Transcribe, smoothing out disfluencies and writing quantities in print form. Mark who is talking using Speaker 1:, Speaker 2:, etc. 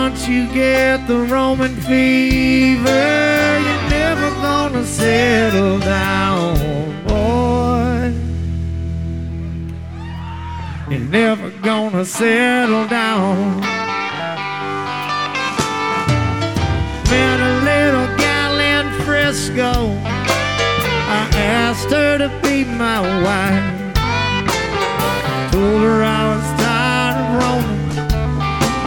Speaker 1: once you get the Roman fever, you're never gonna settle down, boy. You're never gonna settle down. Met a little gal in Frisco. I asked her to be my wife. Told her